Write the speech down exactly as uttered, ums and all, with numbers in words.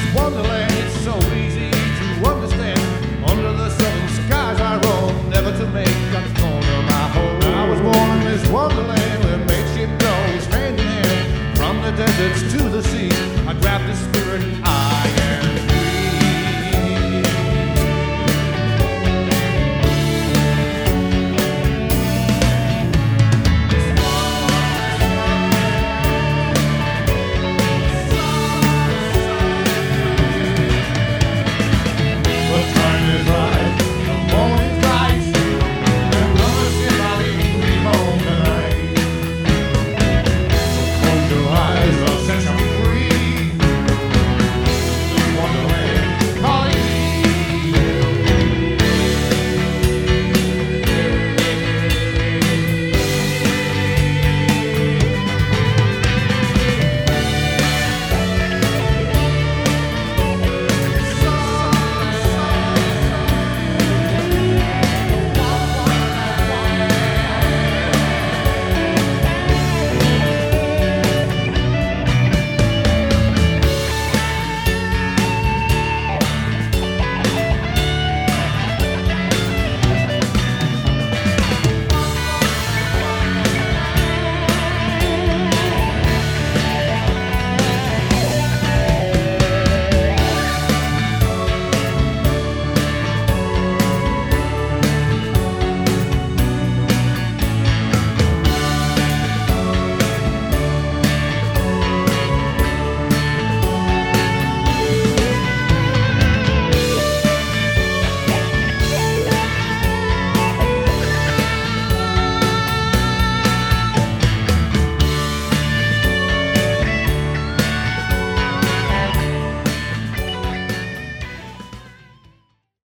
Wonderland, it's so easy to understand. Under the southern skies I roam, never to make a corner my home. I was born in this wonderland where makeshift goes hand in hand. From the deserts to the sea, I grabbed the spirit, I